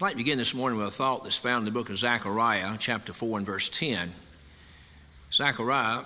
I'd like to begin this morning with a thought that's found in the book of Zechariah, chapter 4 and verse 10. Zechariah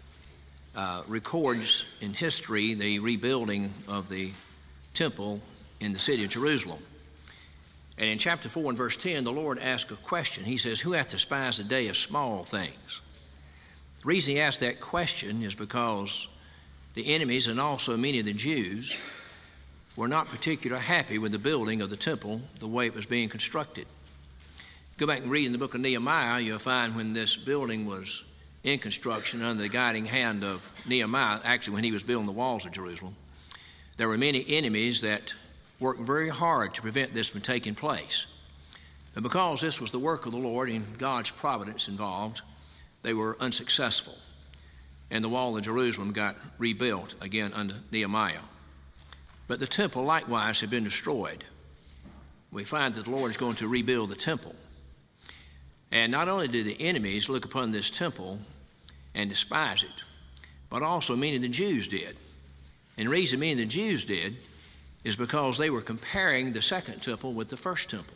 records in history the rebuilding of the temple in the city of Jerusalem. And in chapter 4 and verse 10, the Lord asks a question. He says, "Who hath despised the day of small things?" The reason he asked that question is because the enemies and also many of the Jews were not particularly happy with the building of the temple, the way it was being constructed. Go back and read in the book of Nehemiah, you'll find when this building was in construction under the guiding hand of Nehemiah, actually when he was building the walls of Jerusalem, there were many enemies that worked very hard to prevent this from taking place. And because this was the work of the Lord and God's providence involved, they were unsuccessful. And the wall of Jerusalem got rebuilt again under Nehemiah. But the temple likewise had been destroyed. We find that the Lord is going to rebuild the temple. And not only did the enemies look upon this temple and despise it, but also many of the Jews did. And the reason many of the Jews did is because they were comparing the second temple with the first temple.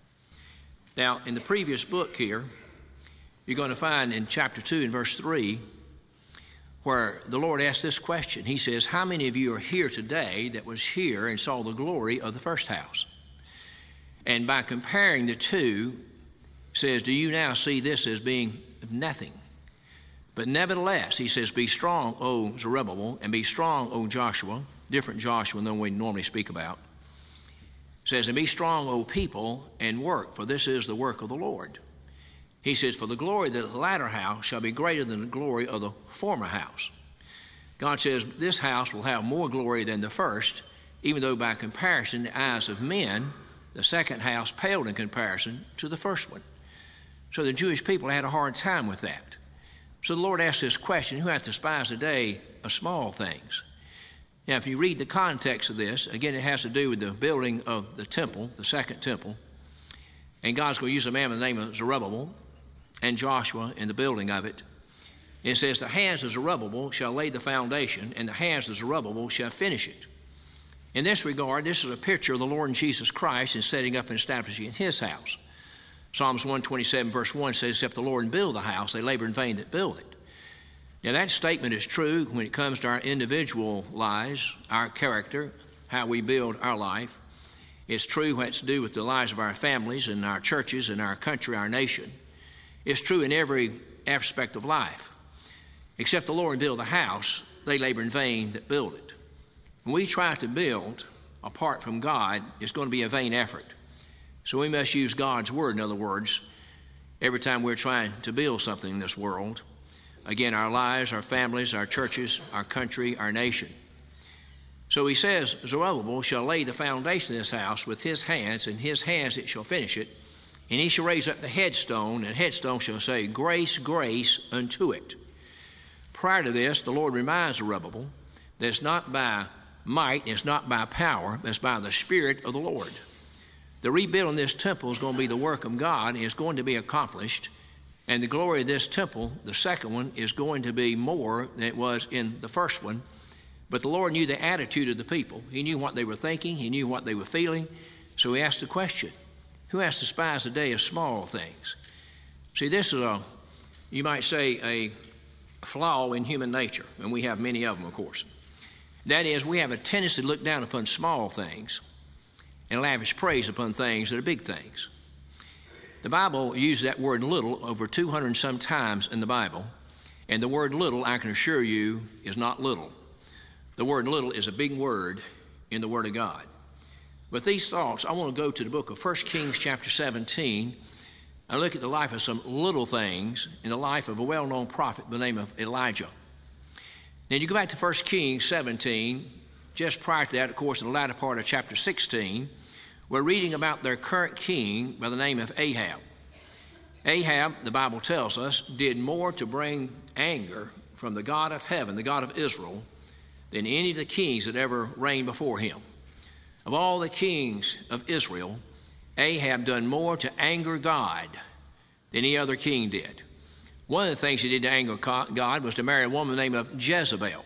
Now, in the previous book here, you're going to find in chapter 2 and verse 3 where the Lord asked this question. He says, "How many of you are here today that was here and saw the glory of the first house?" And by comparing the two, says, "Do you now see this as being nothing? But nevertheless," he says, "be strong, O Zerubbabel, and be strong, O Joshua," different Joshua than we normally speak about. It says, "And be strong, O people, and work, for this is the work of the Lord." He says, "For the glory of the latter house shall be greater than the glory of the former house." God says this house will have more glory than the first, even though by comparison, in the eyes of men, the second house paled in comparison to the first one. So the Jewish people had a hard time with that. So the Lord asked this question, "Who hath despised the day of small things?" Now, if you read the context of this, again, it has to do with the building of the temple, the second temple. And God's going to use a man by the name of Zerubbabel and Joshua in the building of it. It says, "The hands of Zerubbabel shall lay the foundation, and the hands of Zerubbabel shall finish it." In this regard, this is a picture of the Lord and Jesus Christ in setting up and establishing his house. Psalms 127 verse 1 says, "Except the Lord build the house, they labor in vain that build it." Now that statement is true when it comes to our individual lives, our character, how we build our life. It's true when it's to do with the lives of our families and our churches and our country, our nation. It's true in every aspect of life. Except the Lord build the house, they labor in vain that build it. When we try to build apart from God, it's going to be a vain effort. So we must use God's word, in other words, every time we're trying to build something in this world. Again, our lives, our families, our churches, our country, our nation. So he says, "Zerubbabel shall lay the foundation of this house with his hands, and his hands it shall finish it. And he shall raise up the headstone, and the headstone shall say, Grace, grace unto it." Prior to this, the Lord reminds Zerubbabel that it's not by might, it's not by power, but it's by the Spirit of the Lord. The rebuilding of this temple is going to be the work of God, and it's going to be accomplished. And the glory of this temple, the second one, is going to be more than it was in the first one. But the Lord knew the attitude of the people. He knew what they were thinking. He knew what they were feeling. So he asked the question, "Who hath despised the day of small things?" See, this is you might say, a flaw in human nature, and we have many of them, of course. That is, we have a tendency to look down upon small things and lavish praise upon things that are big things. The Bible uses that word little over 200 and some times in the Bible, and the word little, I can assure you, is not little. The word little is a big word in the Word of God. With these thoughts, I want to go to the book of 1 Kings chapter 17 and look at the life of some little things in the life of a well-known prophet by the name of Elijah. Now, you go back to 1 Kings 17, just prior to that, of course, in the latter part of chapter 16, we're reading about their current king by the name of Ahab. Ahab, the Bible tells us, did more to bring anger from the God of heaven, the God of Israel, than any of the kings that ever reigned before him. Of all the kings of Israel, Ahab done more to anger God than any other king did. One of the things he did to anger God was to marry a woman named Jezebel.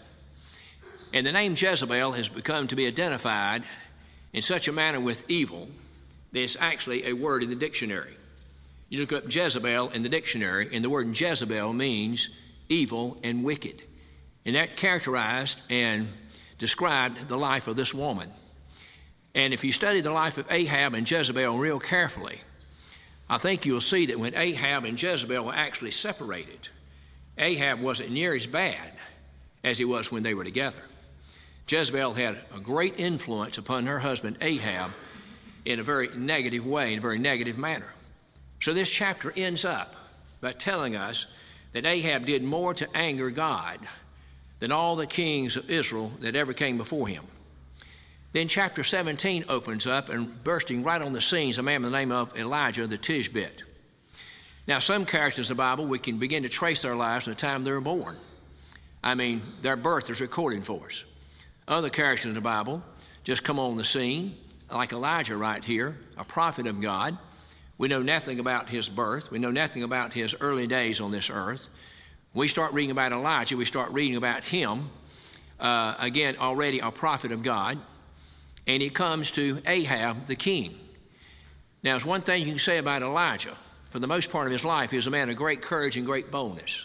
And the name Jezebel has become to be identified in such a manner with evil There's actually a word in the dictionary. You look up Jezebel in the dictionary, and the word Jezebel means evil and wicked. And that characterized and described the life of this woman. And if you study the life of Ahab and Jezebel real carefully, I think you'll see that when Ahab and Jezebel were actually separated, Ahab wasn't near as bad as he was when they were together. Jezebel had a great influence upon her husband Ahab in a very negative way, in a very negative manner. So this chapter ends up by telling us that Ahab did more to anger God than all the kings of Israel that ever came before him. Then chapter 17 opens up, and bursting right on the scene is a man by the name of Elijah the Tishbite. Now, some characters in the Bible, we can begin to trace their lives from the time they were born. I mean, their birth is recorded for us. Other characters in the Bible just come on the scene, like Elijah right here, a prophet of God. We know nothing about his birth. We know nothing about his early days on this earth. We start reading about Elijah. We start reading about him, again, already a prophet of God. And he comes to Ahab the king. Now, there's one thing you can say about Elijah. For the most part of his life, he was a man of great courage and great boldness.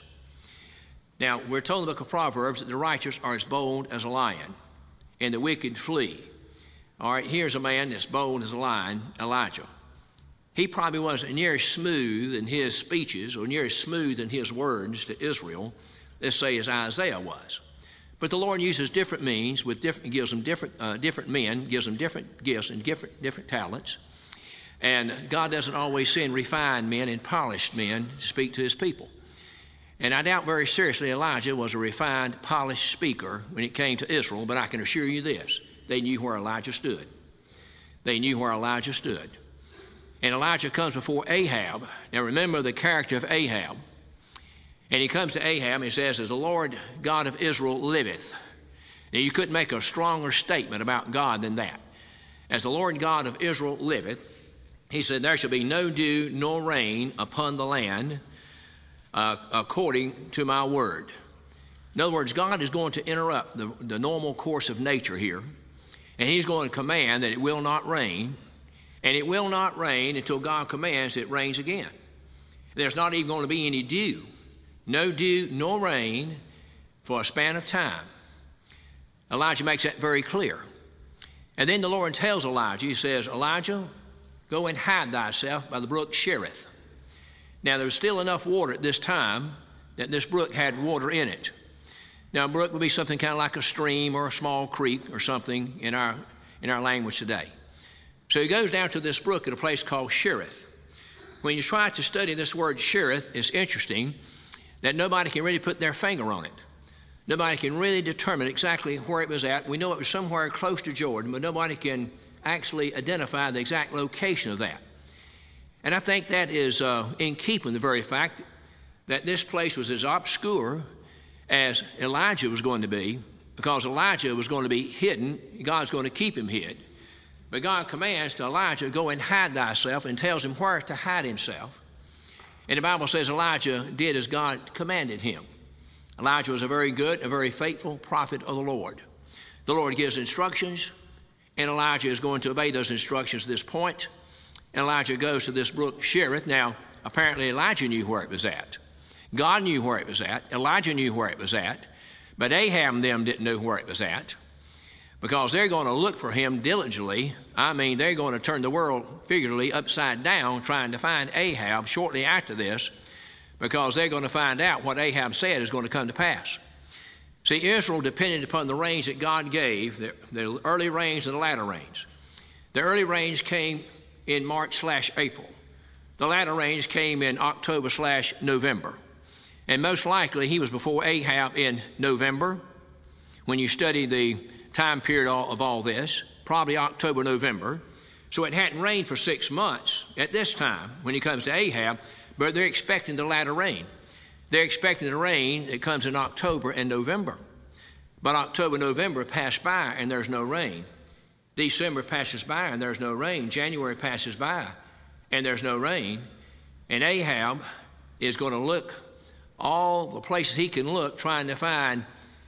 Now, we're told in the book of Proverbs that the righteous are as bold as a lion, and the wicked flee. All right, here's a man that's bold as a lion, Elijah. He probably wasn't near as smooth in his speeches or near as smooth in his words to Israel, let's say, as Isaiah was. But the Lord uses different means, gives them different men, gives them different gifts and different talents. And God doesn't always send refined men and polished men to speak to his people. And I doubt very seriously Elijah was a refined, polished speaker when it came to Israel, but I can assure you this, they knew where Elijah stood. They knew where Elijah stood. And Elijah comes before Ahab. Now remember the character of Ahab. And he comes to Ahab and he says, as the Lord God of Israel liveth. Now you couldn't make a stronger statement about God than that. As the Lord God of Israel liveth, he said, there shall be no dew nor rain upon the land according to my word. In other words, God is going to interrupt the normal course of nature here, and he's going to command that it will not rain, and it will not rain until God commands that it rains again. There's not even going to be any dew. No dew nor rain for a span of time. Elijah makes that very clear. And then the Lord tells Elijah, he says, Elijah, go and hide thyself by the brook Cherith. Now, there was still enough water at this time that this brook had water in it. Now, a brook would be something kind of like a stream or a small creek or something in our language today. So he goes down to this brook at a place called Cherith. When you try to study this word Cherith, it's interesting that nobody can really put their finger on it. Nobody can really determine exactly where it was at. We know it was somewhere close to Jordan, but nobody can actually identify the exact location of that. And I think that is in keeping with the very fact that this place was as obscure as Elijah was going to be, because Elijah was going to be hidden. God's going to keep him hid. But God commands to Elijah, go and hide thyself, and tells him where to hide himself. And the Bible says Elijah did as God commanded him. Elijah was a very good, a very faithful prophet of the Lord. The Lord gives instructions, and Elijah is going to obey those instructions at this point. And Elijah goes to this brook Cherith. Now, apparently Elijah knew where it was at. God knew where it was at. Elijah knew where it was at. But Ahab and them didn't know where it was at, because they're going to look for him diligently. I mean, they're going to turn the world figuratively upside down trying to find Ahab shortly after this, because they're going to find out what Ahab said is going to come to pass. See, Israel depended upon the rains that God gave, the early rains and the latter rains. The early rains came in March/April. The latter rains came in October/November. And most likely he was before Ahab in November. When you study the time period of all this, probably October, November. So it hadn't rained for 6 months at this time when he comes to Ahab, but they're expecting the latter rain. They're expecting the rain that comes in October and November. But October, November pass by and there's no rain. December passes by and there's no rain. January passes by and there's no rain. And Ahab is going to look all the places he can look trying to find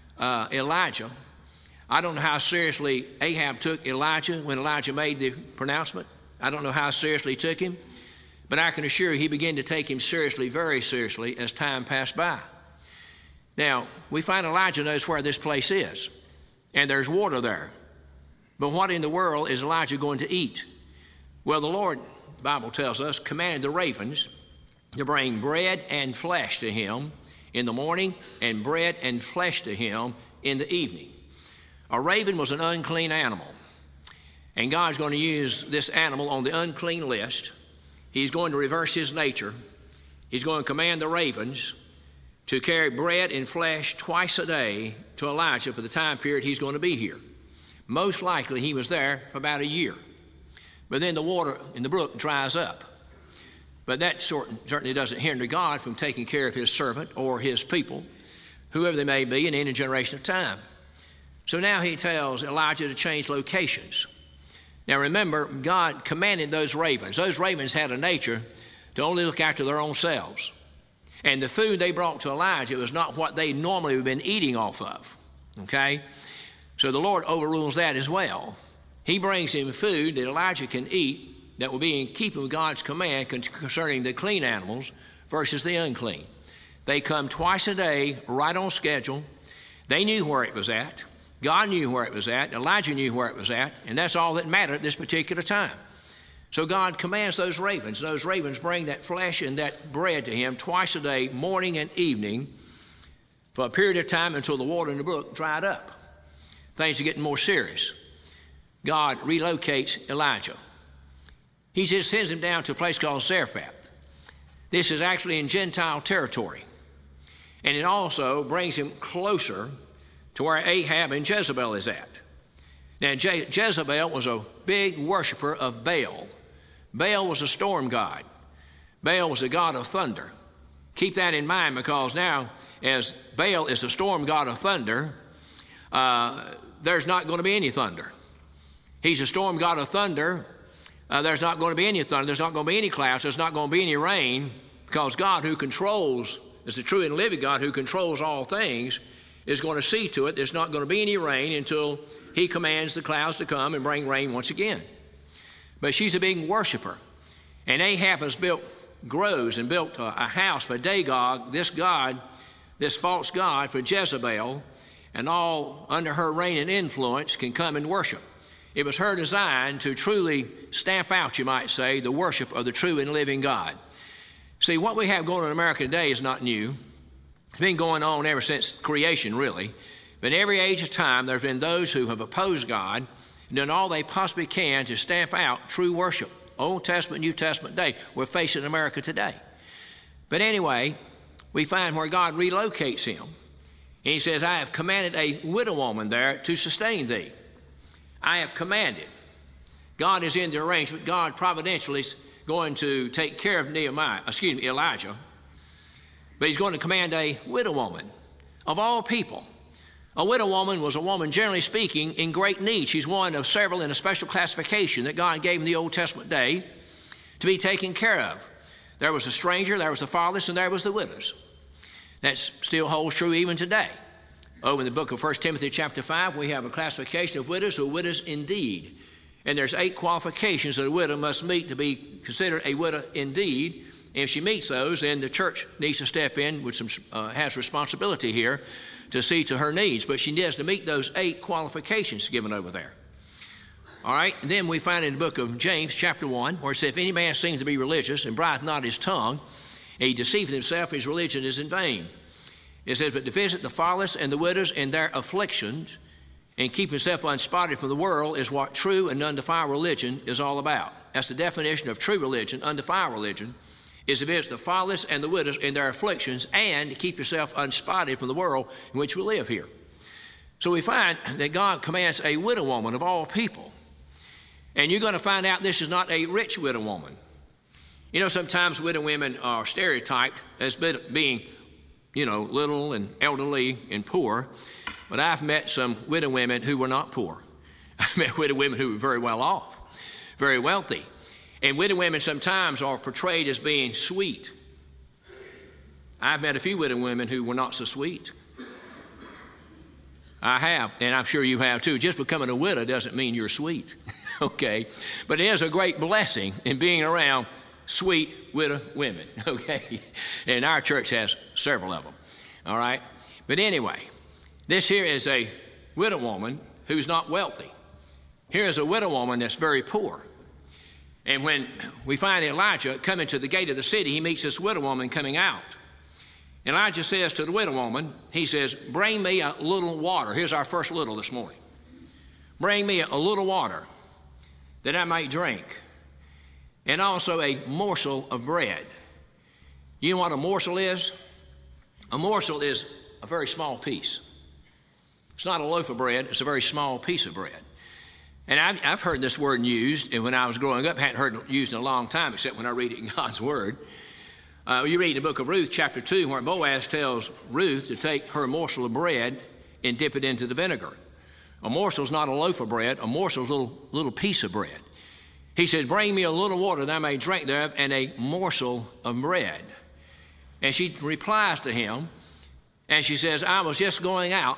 Elijah. I don't know how seriously Ahab took Elijah when Elijah made the pronouncement. I don't know how seriously he took him, but I can assure you he began to take him seriously, very seriously, as time passed by. Now, we find Elijah knows where this place is, and there's water there. But what in the world is Elijah going to eat? Well, the Lord, the Bible tells us, commanded the ravens to bring bread and flesh to him in the morning and bread and flesh to him in the evening. A raven was an unclean animal, and God's going to use this animal on the unclean list. He's going to reverse his nature. He's going to command the ravens to carry bread and flesh twice a day to Elijah for the time period he's going to be here. Most likely he was there for about a year. But then the water in the brook dries up. But that certainly doesn't hinder God from taking care of his servant or his people, whoever they may be in any generation of time. So now he tells Elijah to change locations. Now remember, God commanded those ravens. Those ravens had a nature to only look after their own selves. And the food they brought to Elijah was not what they normally have been eating off of. Okay? So the Lord overrules that as well. He brings him food that Elijah can eat that will be in keeping with God's command concerning the clean animals versus the unclean. They come twice a day, right on schedule. They knew where it was at. God knew where it was at. Elijah knew where it was at. And that's all that mattered at this particular time. So God commands those ravens. Those ravens bring that flesh and that bread to him twice a day, morning and evening, for a period of time until the water in the brook dried up. Things are getting more serious. God relocates Elijah. He just sends him down to a place called Zarephath. This is actually in Gentile territory. And it also brings him closer to where Ahab and Jezebel is at. Now, Jezebel was a big worshiper of Baal. Baal was a storm god. Baal was a god of thunder. Keep that in mind, because now, as Baal is a storm god of thunder, there's not going to be any thunder. He's a storm god of thunder. There's not going to be any thunder. There's not going to be any clouds. There's not going to be any rain, because God, who controls, is the true and living God who controls all things, is going to see to it there's not going to be any rain until he commands the clouds to come and bring rain once again. But she's a big worshiper. And Ahab has built groves and built a house for Dagog, this god, this false god for Jezebel, and all under her reign and influence can come and worship. It was her design to truly stamp out, you might say, the worship of the true and living God. See, what we have going on in America today is not new. It's been going on ever since creation, really. But in every age of time, there have been those who have opposed God and done all they possibly can to stamp out true worship. Old Testament, New Testament day. We're facing America today. But anyway, we find where God relocates him. And he says, I have commanded a widow woman there to sustain thee. I have commanded. God is in the arrangement. God providentially is going to take care of Elijah. But he's going to command a widow woman of all people. A widow woman was a woman, generally speaking, in great need. She's one of several in a special classification that God gave in the Old Testament day to be taken care of. There was a stranger, there was the fatherless, and there was the widows. That still holds true even today. Over in the book of 1 Timothy chapter 5, we have a classification of widows who are widows indeed. And there's 8 qualifications that a widow must meet to be considered a widow indeed. And if she meets those, then the church needs to step in with has responsibility here to see to her needs. But she needs to meet those 8 qualifications given over there. All right, and then we find in the book of James chapter 1, where it says, if any man seems to be religious and brideth not his tongue, and he deceiveth himself, his religion is in vain. It says, but to visit the fatherless and the widows in their afflictions and keep himself unspotted from the world is what true and undefiled religion is all about. That's the definition of true religion. Undefiled religion is to visit the fatherless and the widows in their afflictions and to keep yourself unspotted from the world in which we live here. So we find that God commands a widow woman of all people. And you're going to find out this is not a rich widow woman. You know, sometimes widow women are stereotyped as being, little and elderly and poor. But I've met some widow women who were not poor. I've met widow women who were very well off, very wealthy. And widow women sometimes are portrayed as being sweet. I've met a few widow women who were not so sweet. I have, and I'm sure you have too. Just becoming a widow doesn't mean you're sweet, okay? But it is a great blessing in being around sweet widow women, okay? And our church has several of them, all right? But anyway, this here is a widow woman who's not wealthy. Here is a widow woman that's very poor. And when we find Elijah coming to the gate of the city, he meets this widow woman coming out. Elijah says to the widow woman, he says, bring me a little water. Here's our first little this morning. Bring me a little water that I might drink, and also a morsel of bread. You know what a morsel is? A morsel is a very small piece. It's not a loaf of bread, it's a very small piece of bread. And I've heard this word used, and when I was growing up, I hadn't heard it used in a long time, except when I read it in God's Word. You read the book of Ruth, chapter 2, where Boaz tells Ruth to take her morsel of bread and dip it into the vinegar. A morsel is not a loaf of bread. A morsel is a little piece of bread. He says, bring me a little water that I may drink thereof, and a morsel of bread. And she replies to him, and she says, I was just going out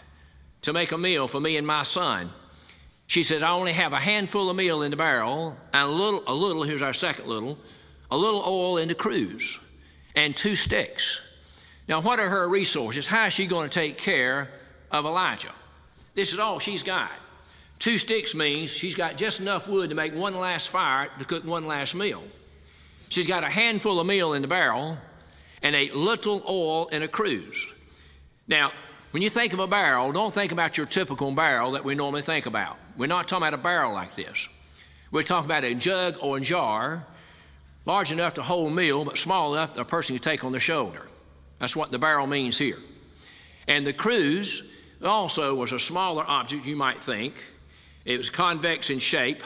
to make a meal for me and my son. She said, I only have a handful of meal in the barrel, and a little, here's our second little, a little oil in the cruse, and 2 sticks. Now, what are her resources? How is she going to take care of Elijah? This is all she's got. 2 sticks means she's got just enough wood to make one last fire to cook one last meal. She's got a handful of meal in the barrel and a little oil in a cruse. Now, when you think of a barrel, don't think about your typical barrel that we normally think about. We're not talking about a barrel like this. We're talking about a jug or a jar, large enough to hold meal, but small enough a person can take on their shoulder. That's what the barrel means here. And the cruse also was a smaller object, you might think. It was convex in shape,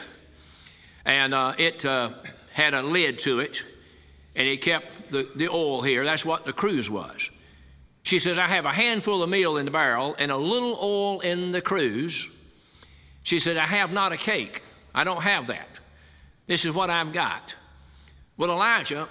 and it had a lid to it, and it kept the oil here. That's what the cruse was. She says, I have a handful of meal in the barrel and a little oil in the cruse. She said, I have not a cake. I don't have that. This is what I've got. Well, Elijah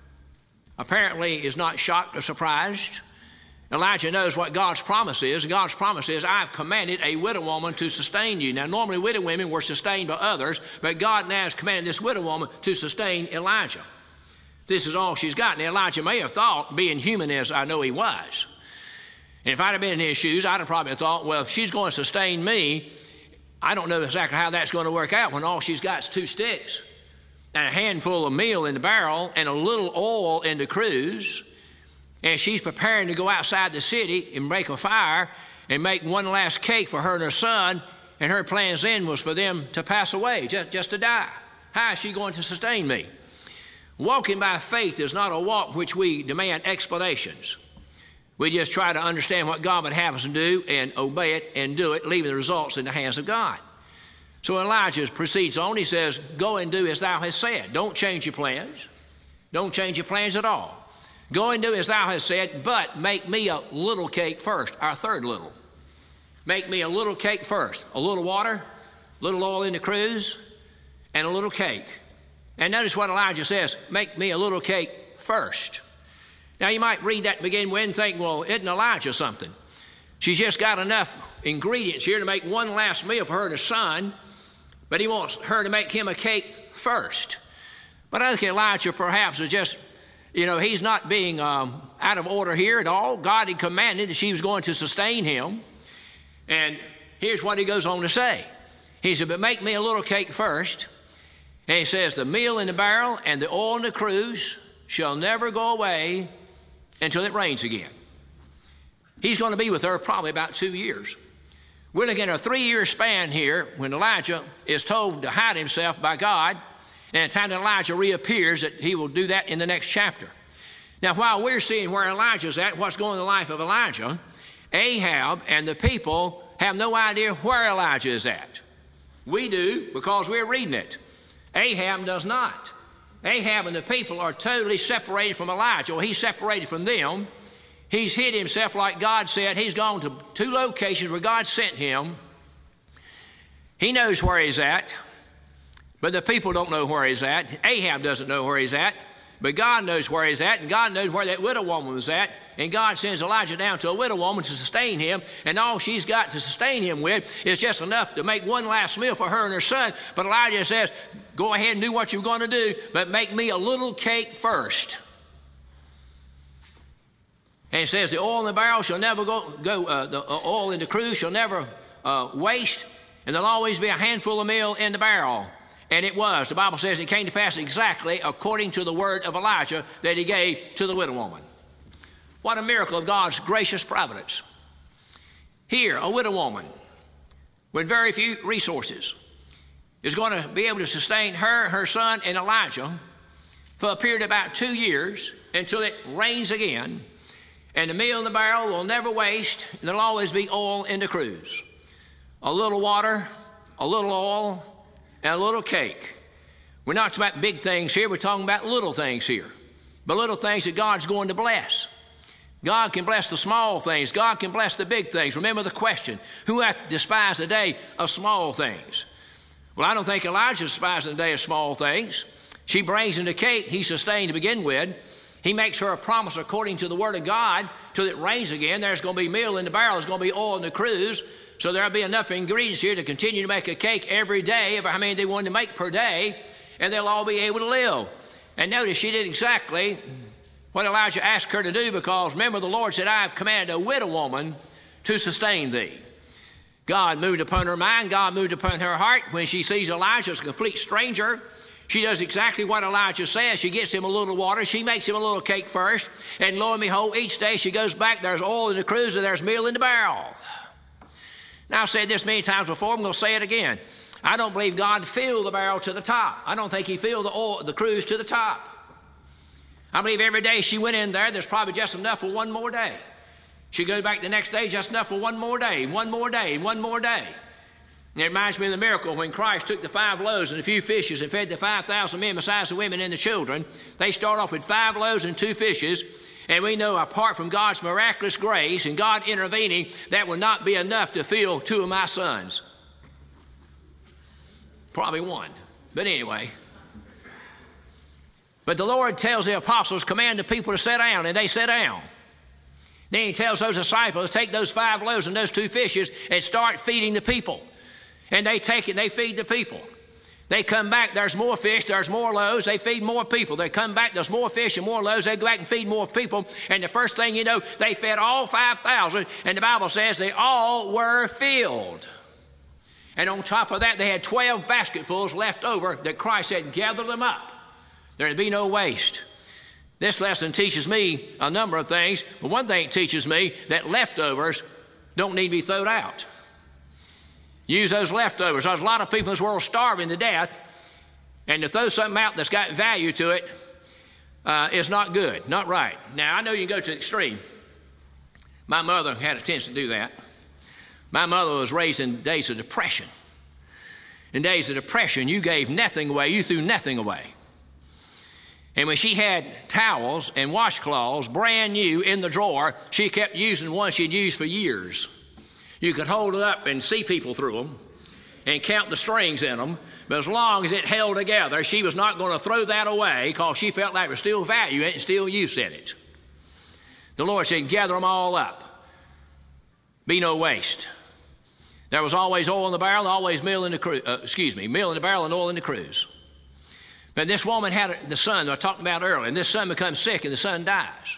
apparently is not shocked or surprised. Elijah knows what God's promise is. God's promise is, I've commanded a widow woman to sustain you. Now, normally widow women were sustained by others, but God now has commanded this widow woman to sustain Elijah. This is all she's got. Now, Elijah may have thought, being human as I know he was, and if I'd have been in his shoes, I'd have probably thought, well, if she's going to sustain me, I don't know exactly how that's going to work out when all she's got is 2 sticks and a handful of meal in the barrel and a little oil in the cruse, and she's preparing to go outside the city and make a fire and make one last cake for her and her son, and her plans then was for them to pass away, just to die. How is she going to sustain me? Walking by faith is not a walk which we demand explanations. We just try to understand what God would have us do and obey it and do it, leaving the results in the hands of God. So Elijah proceeds on. He says, go and do as thou hast said. Don't change your plans. Don't change your plans at all. Go and do as thou hast said, but make me a little cake first, our third little. Make me a little cake first. A little water, a little oil in the cruse, and a little cake. And notice what Elijah says, make me a little cake first. Now you might read that to begin with and think, well, isn't Elijah something? She's just got enough ingredients here to make one last meal for her and her son, but he wants her to make him a cake first. But I think Elijah perhaps is just, he's not being out of order here at all. God had commanded that she was going to sustain him. And here's what he goes on to say. He said, but make me a little cake first. And he says, the meal in the barrel and the oil in the cruse shall never go away until it rains again. He's going to be with her probably about 2 years. We're looking at a 3-year span here when Elijah is told to hide himself by God, and the time that Elijah reappears, that he will do that in the next chapter. Now, while we're seeing where Elijah's at, what's going on in the life of Elijah, Ahab and the people have no idea where Elijah is at. We do because we're reading it. Ahab does not. Ahab and the people are totally separated from Elijah. Well, he's separated from them. He's hid himself like God said. He's gone to 2 locations where God sent him. He knows where he's at, but the people don't know where he's at. Ahab doesn't know where he's at, but God knows where he's at, and God knows where that widow woman was at, and God sends Elijah down to a widow woman to sustain him, and all she's got to sustain him with is just enough to make one last meal for her and her son. But Elijah says, go ahead and do what you're going to do, but make me a little cake first. And it says the oil in the barrel shall never the oil in the cruse shall never waste, and there'll always be a handful of meal in the barrel. And it was. The Bible says it came to pass exactly according to the word of Elijah that he gave to the widow woman. What a miracle of God's gracious providence. Here, a widow woman with very few resources is going to be able to sustain her, her son, and Elijah for a period of about 2 years until it rains again. And the meal in the barrel will never waste, and there'll always be oil in the cruse. A little water, a little oil, and a little cake. We're not talking about big things here, we're talking about little things here. But little things that God's going to bless. God can bless the small things. God can bless the big things. Remember the question, who hath despised the day of small things? Well, I don't think Elijah despised the day of small things. She brings in the cake he sustained to begin with. He makes her a promise according to the word of God till it rains again. There's going to be meal in the barrel. There's going to be oil in the cruse. So there'll be enough ingredients here to continue to make a cake every day, how many they wanted to make per day, and they'll all be able to live. And notice she did exactly what Elijah asked her to do, because remember the Lord said, I have commanded a widow woman to sustain thee. God moved upon her mind. God moved upon her heart. When she sees Elijah as a complete stranger, she does exactly what Elijah says. She gets him a little water. She makes him a little cake first. And lo and behold, each day she goes back, there's oil in the cruse and there's meal in the barrel. Now, I've said this many times before, I'm going to say it again. I don't believe God filled the barrel to the top. I don't think he filled the cruse to the top. I believe every day she went in there, there's probably just enough for one more day. She goes back the next day, just enough for one more day, one more day, one more day. And it reminds me of the miracle when Christ took the 5 loaves and a few fishes and fed the 5,000 men besides the women and the children. They start off with 5 loaves and 2 fishes. And we know apart from God's miraculous grace and God intervening, that will not be enough to fill 2 of my sons. Probably 1, but anyway. But the Lord tells the apostles, command the people to sit down, and they sit down. Then he tells those disciples, take those 5 loaves and those 2 fishes and start feeding the people. And they take it and they feed the people. They come back, there's more fish, there's more loaves, they feed more people. They come back, there's more fish and more loaves, they go back and feed more people. And the first thing you know, they fed all 5,000, and the Bible says they all were filled. And on top of that, they had 12 basketfuls left over that Christ said, gather them up. There'd be no waste. This lesson teaches me a number of things, but one thing it teaches me, that leftovers don't need to be thrown out. Use those leftovers. There's a lot of people in this world starving to death, and to throw something out that's got value to it is not good, not right. Now, I know you can go to the extreme. My mother had a tendency to do that. My mother was raised in days of depression. In days of depression, you gave nothing away. You threw nothing away. And when she had towels and washcloths brand new in the drawer, she kept using one she'd used for years. You could hold it up and see people through them and count the strings in them, but as long as it held together, she was not going to throw that away because she felt like there was still value in it and still use in it. The Lord said, gather them all up. Be no waste. There was always oil in the barrel, always meal in the meal in the barrel and oil in the cruse. But this woman had the son that I talked about earlier, and this son becomes sick and the son dies.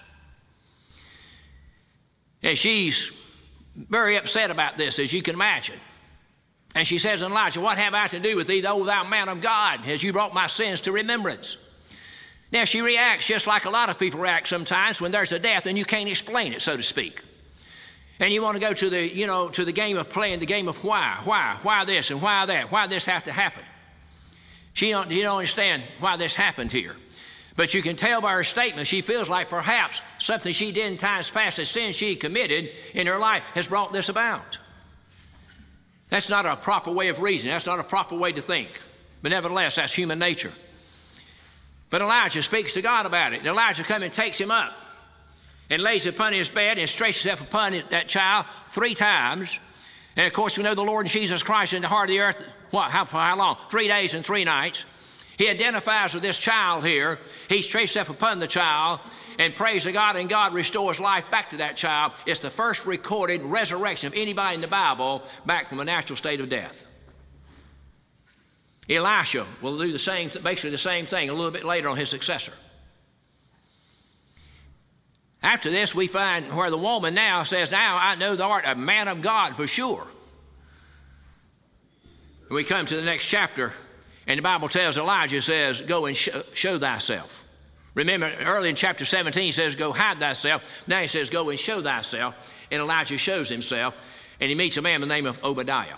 And she's very upset about this, as you can imagine. And she says, Elijah, what have I to do with thee, O thou man of God? Has you brought my sins to remembrance? Now, she reacts just like a lot of people react sometimes when there's a death and you can't explain it, so to speak. And you want to go to the game of playing, the game of why this and why that, why this have to happen. You don't understand why this happened here. But you can tell by her statement, she feels like perhaps something she did in times past, a sin she committed in her life, has brought this about. That's not a proper way of reasoning. That's not a proper way to think. But nevertheless, that's human nature. But Elijah speaks to God about it. And Elijah comes and takes him up and lays upon his bed and stretches himself upon that child 3 times. And of course, we know the Lord Jesus Christ in the heart of the earth, for how long? 3 days and 3 nights. He identifies with this child here. He stretches himself upon the child, and prays to God, and God restores life back to that child. It's the first recorded resurrection of anybody in the Bible back from a natural state of death. Elisha will do basically the same thing a little bit later on his successor. After this, we find where the woman now says, now I know thou art a man of God for sure. We come to the next chapter, and the Bible tells Elijah, says, go and show thyself. Remember, early in chapter 17, he says, go hide thyself. Now he says, go and show thyself. And Elijah shows himself, and he meets a man by the name of Obadiah.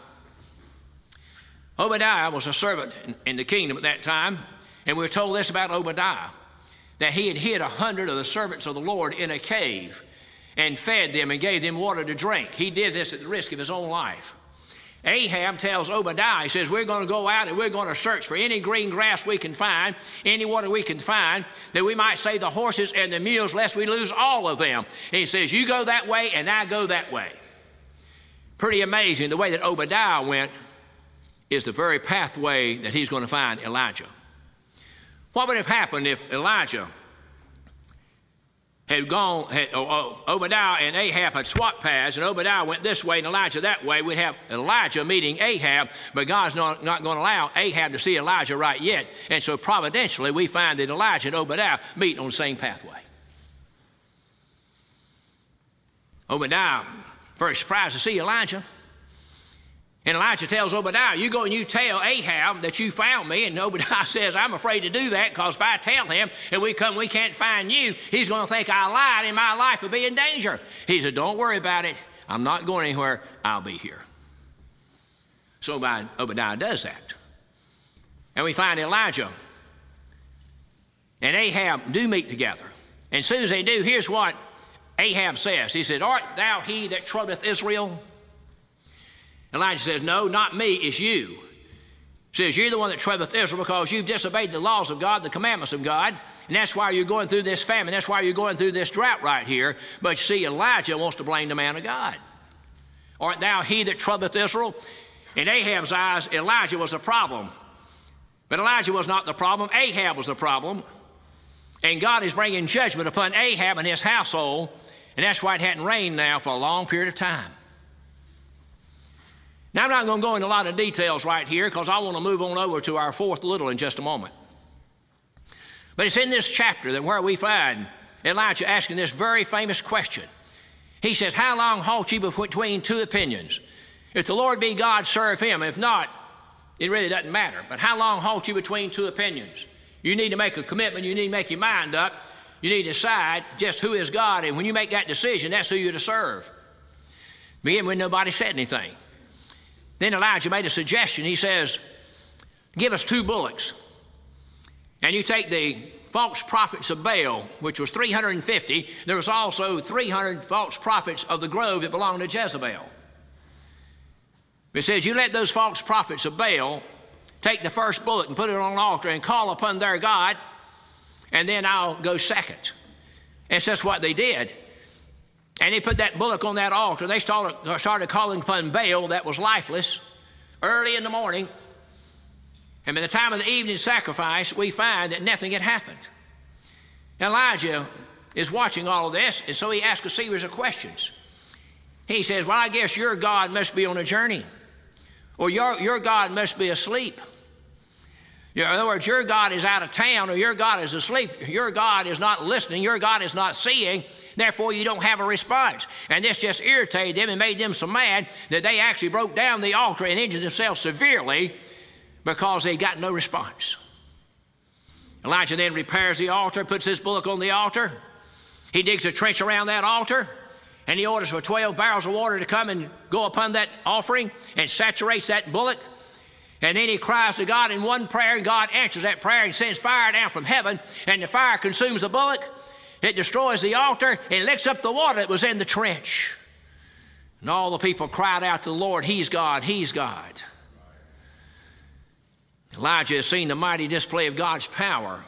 Obadiah was a servant in the kingdom at that time, and we're told this about Obadiah, that he had hid 100 of the servants of the Lord in a cave and fed them and gave them water to drink. He did this at the risk of his own life. Ahab tells Obadiah, he says, we're going to go out and we're going to search for any green grass we can find, any water we can find, that we might save the horses and the mules lest we lose all of them. And he says, you go that way and I go that way. Pretty amazing. The way that Obadiah went is the very pathway that he's going to find Elijah. What would have happened if Elijah had gone, Obadiah and Ahab had swapped paths, and Obadiah went this way and Elijah that way? We'd have Elijah meeting Ahab, but God's not going to allow Ahab to see Elijah right yet. And so providentially, we find that Elijah and Obadiah meet on the same pathway. Obadiah, very surprised to see Elijah. And Elijah tells Obadiah, you go and you tell Ahab that you found me. And Obadiah says, I'm afraid to do that, because if I tell him and we can't find you, he's going to think I lied and my life will be in danger. He said, don't worry about it. I'm not going anywhere. I'll be here. So Obadiah does that. And we find Elijah and Ahab do meet together. And as soon as they do, here's what Ahab says. He said, art thou he that troubleth Israel? Elijah says, no, not me, it's you. He says, you're the one that troubleth Israel because you've disobeyed the laws of God, the commandments of God, and that's why you're going through this famine. That's why you're going through this drought right here. But you see, Elijah wants to blame the man of God. Art thou he that troubleth Israel? In Ahab's eyes, Elijah was the problem. But Elijah was not the problem. Ahab was the problem. And God is bringing judgment upon Ahab and his household, and that's why it hadn't rained now for a long period of time. Now, I'm not going to go into a lot of details right here because I want to move on over to our fourth little in just a moment. But it's in this chapter that where we find Elijah asking this very famous question. He says, how long halt you between two opinions? If the Lord be God, serve him. If not, it really doesn't matter. But how long halt you between two opinions? You need to make a commitment. You need to make your mind up. You need to decide just who is God. And when you make that decision, that's who you're to serve. Begin when nobody said anything. Then Elijah made a suggestion. He says, give us 2 bullocks. And you take the false prophets of Baal, which was 350. There was also 300 false prophets of the grove that belonged to Jezebel. It says, you let those false prophets of Baal take the first bullock and put it on an altar and call upon their God, and then I'll go second. And so that's what they did. And they put that bullock on that altar. They started calling upon Baal that was lifeless early in the morning. And by the time of the evening sacrifice, we find that nothing had happened. Elijah is watching all of this, and so he asks a series of questions. He says, well, I guess your God must be on a journey, or your God must be asleep. In other words, your God is out of town, or your God is asleep. Your God is not listening. Your God is not seeing. Therefore, you don't have a response. And this just irritated them and made them so mad that they actually broke down the altar and injured themselves severely because they got no response. Elijah then repairs the altar, puts his bullock on the altar. He digs a trench around that altar, and he orders for 12 barrels of water to come and go upon that offering and saturates that bullock. And then he cries to God in one prayer, and God answers that prayer and sends fire down from heaven, and the fire consumes the bullock. It destroys the altar and licks up the water that was in the trench. And all the people cried out to the Lord, he's God, he's God. Elijah has seen the mighty display of God's power.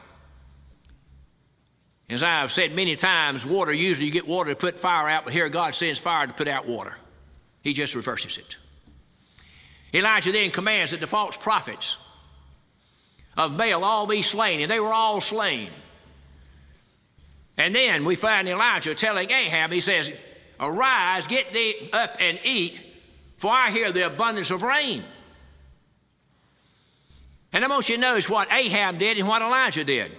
As I have said many times, water, usually you get water to put fire out, but here God sends fire to put out water. He just reverses it. Elijah then commands that the false prophets of Baal all be slain, and they were all slain. And then we find Elijah telling Ahab, he says, arise, get thee up and eat, for I hear the abundance of rain. And I want you to notice what Ahab did and what Elijah did.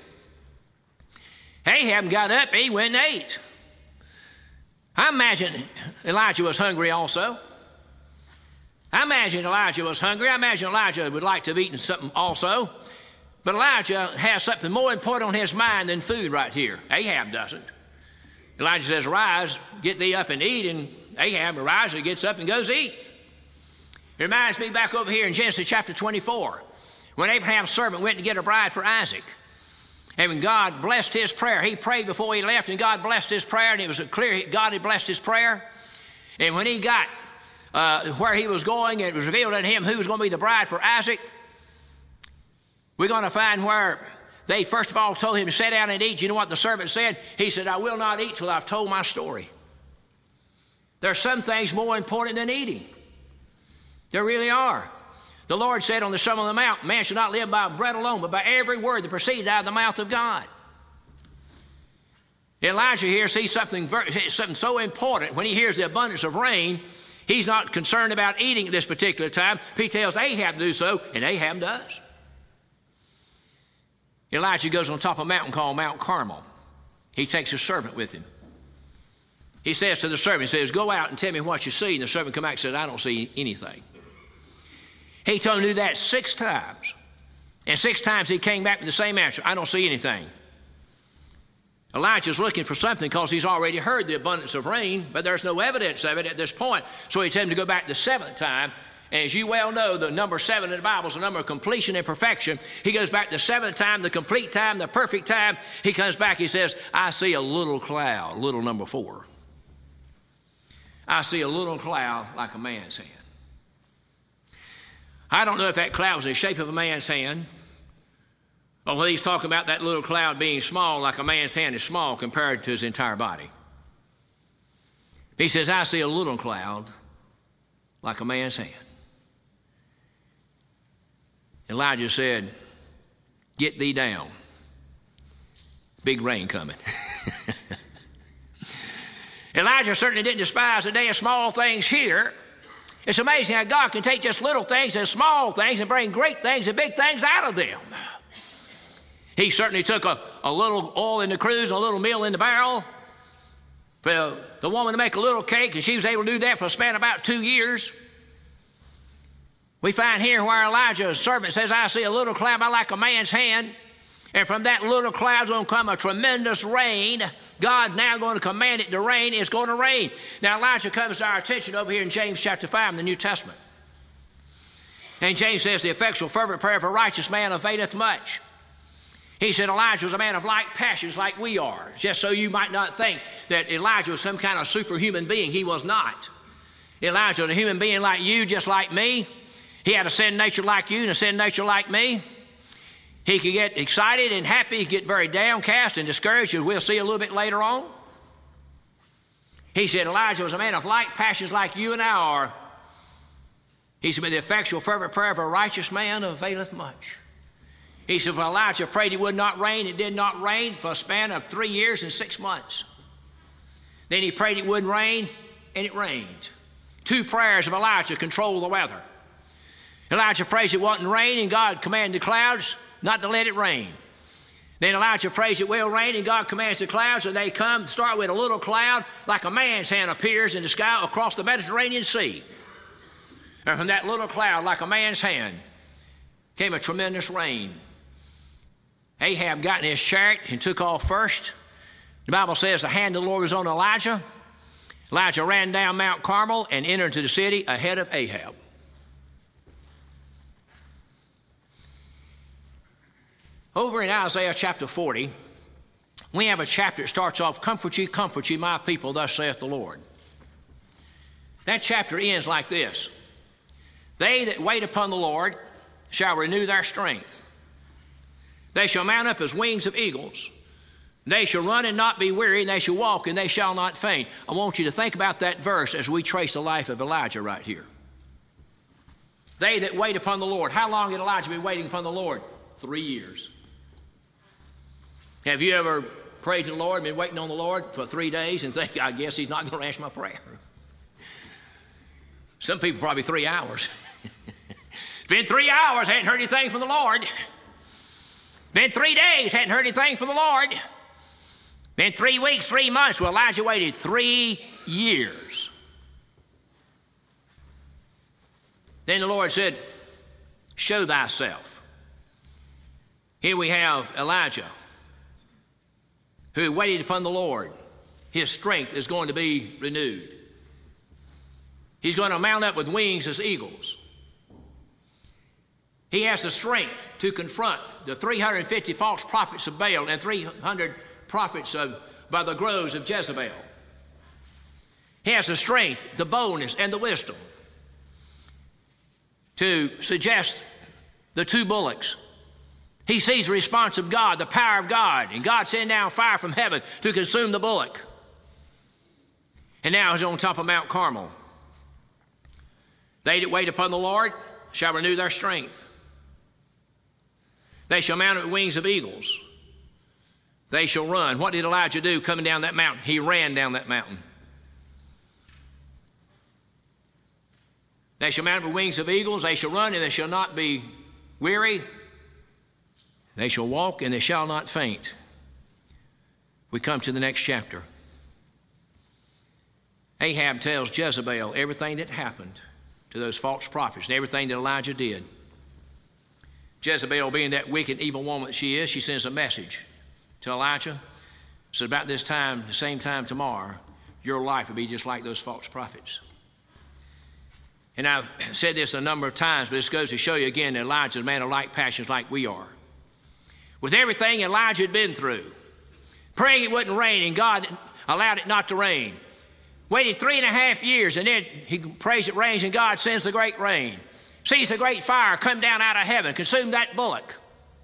Ahab got up, he went and ate. I imagine Elijah was hungry also. I imagine Elijah was hungry. I imagine Elijah would like to have eaten something also. But Elijah has something more important on his mind than food right here. Ahab doesn't. Elijah says, arise, get thee up and eat. And Ahab arises, gets up and goes eat. It reminds me back over here in Genesis chapter 24, when Abraham's servant went to get a bride for Isaac. And when God blessed his prayer, he prayed before he left, and God blessed his prayer, and it was clear God had blessed his prayer. And when he got where he was going, and it was revealed unto him who was going to be the bride for Isaac, we're going to find where they first of all told him to sit down and eat. You know what the servant said? He said, I will not eat till I've told my story. There are some things more important than eating. There really are. The Lord said on the Sermon on the Mount, man shall not live by bread alone, but by every word that proceeds out of the mouth of God. Elijah here sees something so important. When he hears the abundance of rain, he's not concerned about eating at this particular time. He tells Ahab to do so, and Ahab does. Elijah goes on top of a mountain called Mount Carmel. He takes his servant with him. He says to the servant, he says, go out and tell me what you see. And the servant come back and says, I don't see anything. He told him to do that 6 times. And 6 times he came back with the same answer, I don't see anything. Elijah's looking for something because he's already heard the abundance of rain, but there's no evidence of it at this point. So he told him to go back the 7th time. And as you well know, the number 7 in the Bible is the number of completion and perfection. He goes back the 7th time, the complete time, the perfect time. He comes back, he says, I see a little cloud, little number 4. I see a little cloud like a man's hand. I don't know if that cloud was in the shape of a man's hand, or whether he's talking about that little cloud being small, like a man's hand is small compared to his entire body. He says, I see a little cloud like a man's hand. Elijah said, get thee down. Big rain coming. Elijah certainly didn't despise the day of small things here. It's amazing how God can take just little things and small things and bring great things and big things out of them. He certainly took a little oil in the cruse and a little meal in the barrel for the woman to make a little cake, and she was able to do that for a span of about 2 years. We find here where Elijah's servant says, I see a little cloud like a man's hand, and from that little cloud is going to come a tremendous rain. God's now going to command it to rain. It's going to rain. Now Elijah comes to our attention over here in James chapter 5 in the New Testament. And James says, the effectual fervent prayer of a righteous man availeth much. He said Elijah was a man of like passions like we are. Just so you might not think that Elijah was some kind of superhuman being. He was not. Elijah was a human being like you, just like me. He had a sin nature like you and a sin nature like me. He could get excited and happy, he could get very downcast and discouraged, as we'll see a little bit later on. He said Elijah was a man of like passions like you and I are. He said, the effectual fervent prayer of a righteous man availeth much. He said, when Elijah prayed it would not rain, it did not rain for a span of 3 years and 6 months. Then he prayed it wouldn't rain, and it rained. 2 prayers of Elijah controlled the weather. Elijah prays it wouldn't rain, and God commanded the clouds not to let it rain. Then Elijah prays it will rain, and God commands the clouds, and they come, start with a little cloud, like a man's hand appears in the sky across the Mediterranean Sea. And from that little cloud, like a man's hand, came a tremendous rain. Ahab got in his chariot and took off first. The Bible says the hand of the Lord was on Elijah. Elijah ran down Mount Carmel and entered into the city ahead of Ahab. Over in Isaiah chapter 40, we have a chapter that starts off, comfort ye, my people, thus saith the Lord. That chapter ends like this. They that wait upon the Lord shall renew their strength. They shall mount up as wings of eagles. They shall run and not be weary, and they shall walk and they shall not faint. I want you to think about that verse as we trace the life of Elijah right here. They that wait upon the Lord. How long had Elijah been waiting upon the Lord? 3 years. Have you ever prayed to the Lord, been waiting on the Lord for 3 days and think, I guess he's not going to answer my prayer. Some people probably 3 hours. It's been 3 hours, hadn't heard anything from the Lord. Been 3 days, hadn't heard anything from the Lord. Been 3 weeks, 3 months. Well, Elijah waited 3 years. Then the Lord said, show thyself. Here we have Elijah, who waited upon the Lord. His strength is going to be renewed. He's going to mount up with wings as eagles. He has the strength to confront the 350 false prophets of Baal and 300 prophets by the groves of Jezebel. He has the strength, the boldness, and the wisdom to suggest the 2 bullocks. He sees the response of God, the power of God, and God sent down fire from heaven to consume the bullock. And now he's on top of Mount Carmel. They that wait upon the Lord shall renew their strength. They shall mount up with wings of eagles. They shall run. What did Elijah do coming down that mountain? He ran down that mountain. They shall mount up with wings of eagles. They shall run and they shall not be weary. They shall walk and they shall not faint. We come to the next chapter. Ahab tells Jezebel everything that happened to those false prophets and everything that Elijah did. Jezebel, being that wicked, evil woman that she is, she sends a message to Elijah. So about this time, the same time tomorrow, your life will be just like those false prophets. And I've said this a number of times, but this goes to show you again that Elijah's a man of like passions like we are. With everything Elijah had been through, praying it wouldn't rain, and God allowed it not to rain. Waited 3.5 years, and then he prays it rains, and God sends the great rain. Sees the great fire come down out of heaven, consume that bullock.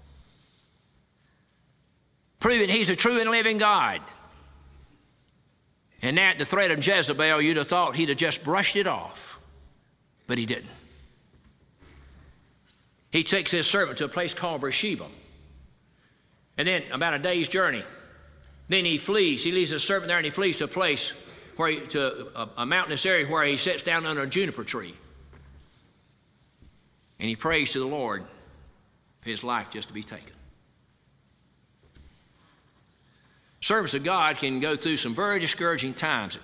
Proving he's a true and living God. And at the threat of Jezebel, you'd have thought he'd have just brushed it off. But he didn't. He takes his servant to a place called Beersheba. And then about a day's journey. Then he flees. He leaves his servant there and he flees to a place where a mountainous area where he sits down under a juniper tree. And he prays to the Lord for his life just to be taken. Servants of God can go through some very discouraging times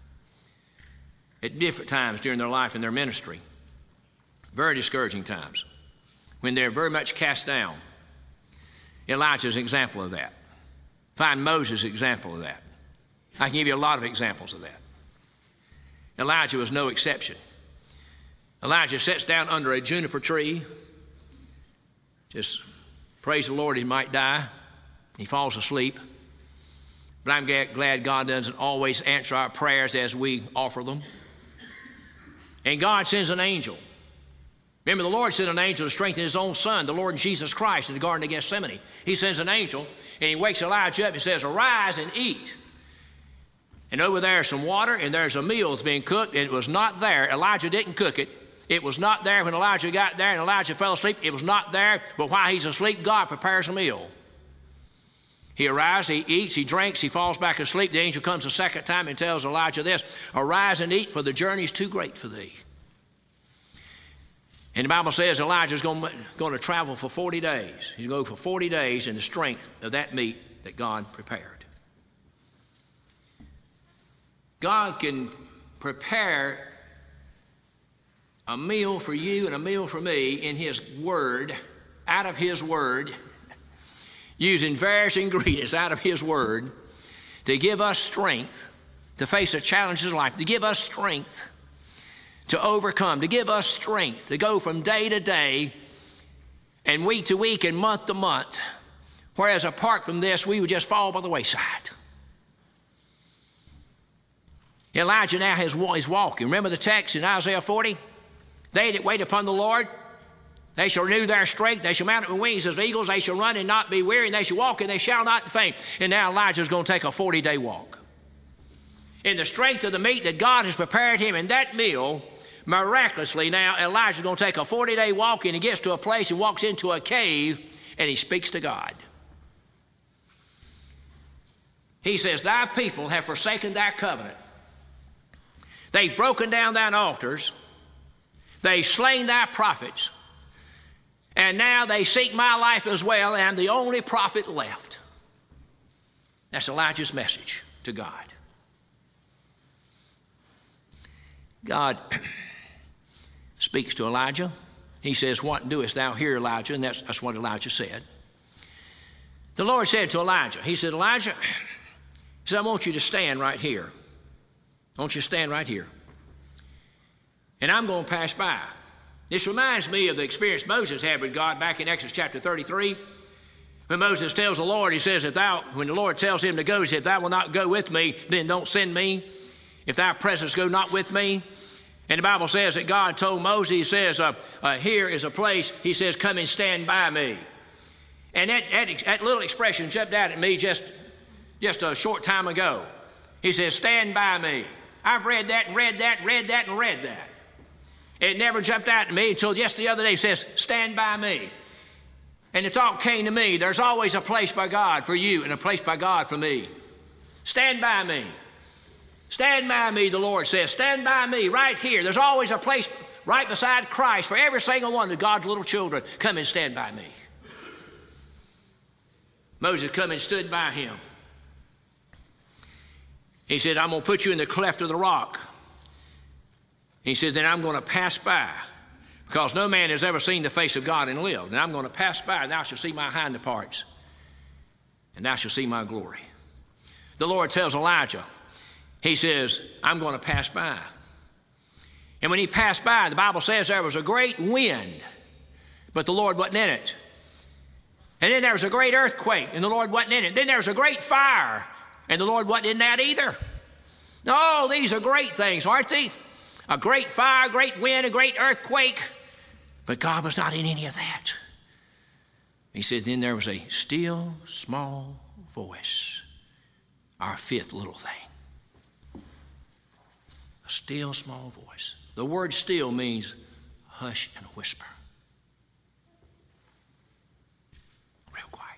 at different times during their life and their ministry. Very discouraging times when they're very much cast down. Elijah's an example of that. Find Moses' example of that. I can give you a lot of examples of that. Elijah was no exception. Elijah sits down under a juniper tree, just prays the Lord he might die. He falls asleep. But I'm glad God doesn't always answer our prayers as we offer them. And God sends an angel. Remember, the Lord sent an angel to strengthen his own son, the Lord Jesus Christ, in the Garden of Gethsemane. He sends an angel, and he wakes Elijah up and says, arise and eat. And over there's some water, and there's a meal that's being cooked, and it was not there. Elijah didn't cook it. It was not there when Elijah got there and Elijah fell asleep. It was not there, but while he's asleep, God prepares a meal. He arrives, he eats, he drinks, he falls back asleep. The angel comes a second time and tells Elijah this, arise and eat, for the journey is too great for thee. And the Bible says Elijah's going to travel for 40 days. He's going to go for 40 days in the strength of that meat that God prepared. God can prepare a meal for you and a meal for me in his word, out of his word, using various ingredients out of his word to give us strength to face the challenges of life, to give us strength to overcome, to give us strength to go from day to day and week to week and month to month, whereas apart from this, we would just fall by the wayside. Elijah now is walking. Remember the text in Isaiah 40? They that wait upon the Lord, they shall renew their strength. They shall mount up with wings as eagles. They shall run and not be weary, and they shall walk and they shall not faint. And now Elijah's going to take a 40-day walk. In the strength of the meat that God has prepared him in that meal, miraculously now Elijah's going to take a 40-day walk, and he gets to a place and walks into a cave and he speaks to God. He says, thy people have forsaken thy covenant. They've broken down thine altars. They've slain thy prophets. And now they seek my life as well, and I'm the only prophet left. That's Elijah's message to God. God speaks to Elijah. He says, what doest thou here, Elijah? And that's what Elijah said. The Lord said to Elijah, he said, Elijah, he said, I want you to stand right here. I want you to stand right here. And I'm going to pass by. This reminds me of the experience Moses had with God back in Exodus chapter 33. When Moses tells the Lord, he says, when the Lord tells him to go, he said, if thou wilt not go with me, then don't send me. If thy presence go not with me. And the Bible says that God told Moses, he says, here is a place, he says, come and stand by me. And that little expression jumped out at me just a short time ago. He says, stand by me. I've read that and read that and read that and read that. It never jumped out at me until just the other day. He says, stand by me. And the thought came to me, there's always a place by God for you and a place by God for me. Stand by me. Stand by me, the Lord says. Stand by me right here. There's always a place right beside Christ for every single one of God's little children. Come and stand by me. Moses come and stood by him. He said, I'm going to put you in the cleft of the rock. He said, then I'm going to pass by, because no man has ever seen the face of God and lived. And I'm going to pass by, and thou shalt see my hinder parts, and thou shalt see my glory. The Lord tells Elijah, he says, I'm going to pass by. And when he passed by, the Bible says there was a great wind, but the Lord wasn't in it. And then there was a great earthquake, and the Lord wasn't in it. Then there was a great fire, and the Lord wasn't in that either. No, these are great things, aren't they? A great fire, great wind, a great earthquake. But God was not in any of that. He said, then there was a still, small voice, our fifth little thing. A still, small voice. The word still means hush and whisper. Real quiet.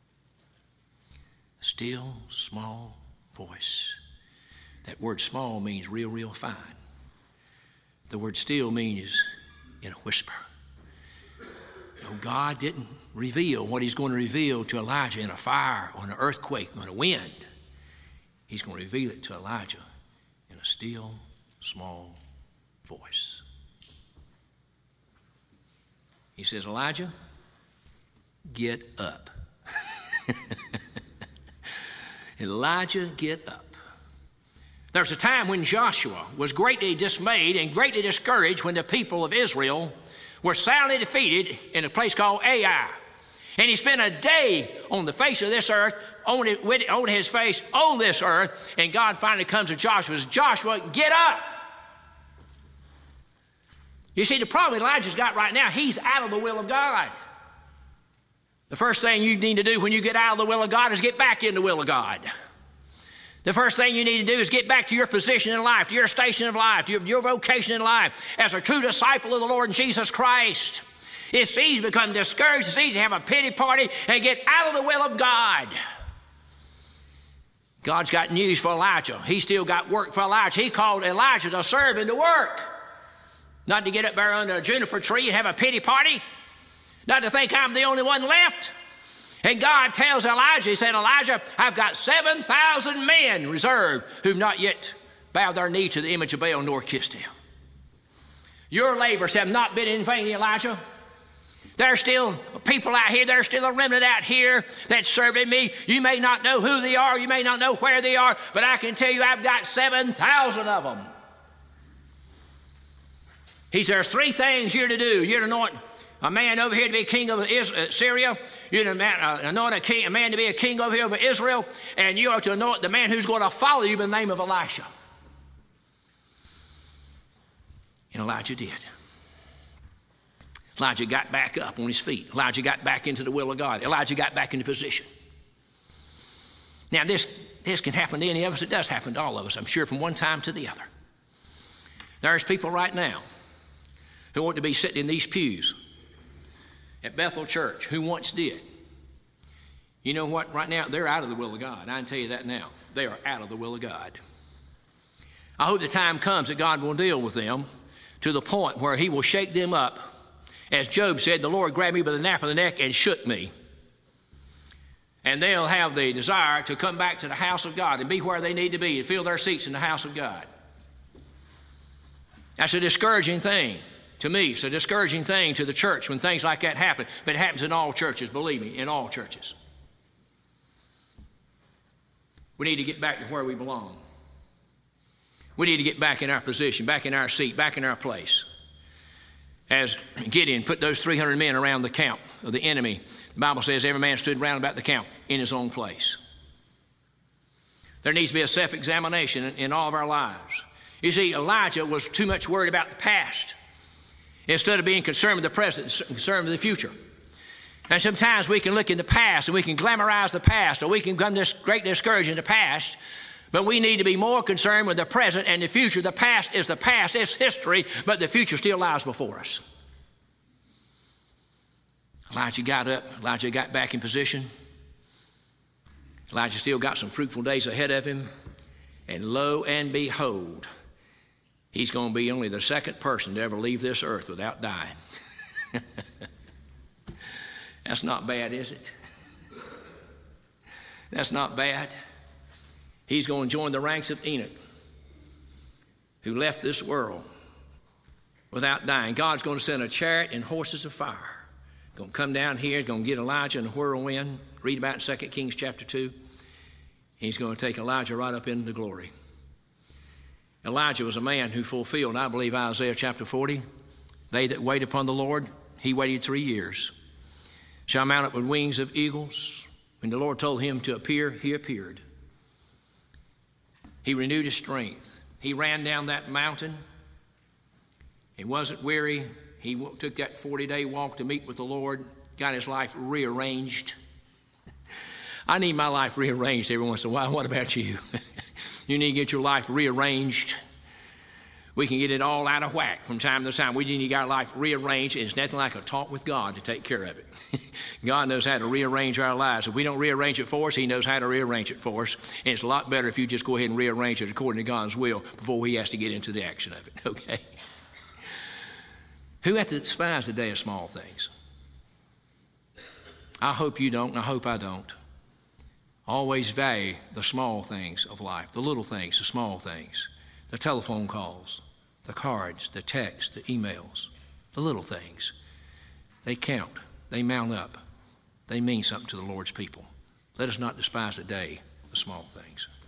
Still, small voice. That word small means real, real fine. The word still means in a whisper. No, God didn't reveal what he's going to reveal to Elijah in a fire or an earthquake or a wind. He's going to reveal it to Elijah in a still, small voice. He says, Elijah, get up. Elijah, get up. There's a time when Joshua was greatly dismayed and greatly discouraged when the people of Israel were soundly defeated in a place called Ai. And he spent a day on the face of this earth, on his face on this earth, and God finally comes to Joshua and says, Joshua, get up. You see, the problem Elijah's got right now, he's out of the will of God. The first thing you need to do when you get out of the will of God is get back in the will of God. The first thing you need to do is get back to your position in life, to your station of life, to your vocation in life as a true disciple of the Lord Jesus Christ. It's easy to become discouraged. It's easy to have a pity party and get out of the will of God. God's got news for Elijah. He's still got work for Elijah. He called Elijah to serve and to work. Not to get up there under a juniper tree and have a pity party. Not to think I'm the only one left. And God tells Elijah, he said, Elijah, I've got 7,000 men reserved who've not yet bowed their knee to the image of Baal nor kissed him. Your labors have not been in vain, Elijah. There's still people out here, there's still a remnant out here that's serving me. You may not know who they are, you may not know where they are, but I can tell you I've got 7,000 of them. He says, there's three things you're to do. You're to anoint a man over here to be king of Syria. You're to anoint a man to be a king over here over Israel. And you are to anoint the man who's going to follow you in the name of Elisha. And Elijah did. Elijah got back up on his feet. Elijah got back into the will of God. Elijah got back into position. Now this can happen to any of us. It does happen to all of us, I'm sure, from one time to the other. There's people right now who want to be sitting in these pews at Bethel Church who once did. You know what? Right now, they're out of the will of God. I can tell you that now. They are out of the will of God. I hope the time comes that God will deal with them to the point where he will shake them up. As Job said, the Lord grabbed me by the nape of the neck and shook me. And they'll have the desire to come back to the house of God and be where they need to be and fill their seats in the house of God. That's a discouraging thing to me. It's a discouraging thing to the church when things like that happen. But it happens in all churches, believe me, in all churches. We need to get back to where we belong. We need to get back in our position, back in our seat, back in our place. As Gideon put those 300 men around the camp of the enemy, the Bible says every man stood round about the camp in his own place. There needs to be a self-examination in all of our lives. You see, Elijah was too much worried about the past instead of being concerned with the present, concerned with the future. And sometimes we can look in the past and we can glamorize the past, or we can become this great discouraged in the past, but we need to be more concerned with the present and the future. The past is the past, it's history, but the future still lies before us. Elijah got up, Elijah got back in position. Elijah still got some fruitful days ahead of him, and lo and behold, he's going to be only the second person to ever leave this earth without dying. That's not bad, is it? That's not bad. He's going to join the ranks of Enoch, who left this world without dying. God's going to send a chariot and horses of fire. Going to come down here. He's going to get Elijah in a whirlwind. Read about in 2 Kings chapter 2. He's going to take Elijah right up into glory. Elijah was a man who fulfilled, I believe, Isaiah chapter 40. They that wait upon the Lord, he waited 3 years, shall mount up with wings of eagles. When the Lord told him to appear, he appeared. He renewed his strength. He ran down that mountain. He wasn't weary. He took that 40-day walk to meet with the Lord, got his life rearranged. I need my life rearranged every once in a while. What about you? You need to get your life rearranged. We can get it all out of whack from time to time. We need to get our life rearranged, and it's nothing like a talk with God to take care of it. God knows how to rearrange our lives. If we don't rearrange it for us, he knows how to rearrange it for us. And it's a lot better if you just go ahead and rearrange it according to God's will before he has to get into the action of it, okay? Who hath to despise the day of small things? I hope you don't, and I hope I don't. Always value the small things of life, the little things, the small things. The telephone calls, the cards, the texts, the emails, the little things. They count. They mount up. They mean something to the Lord's people. Let us not despise the day of small things.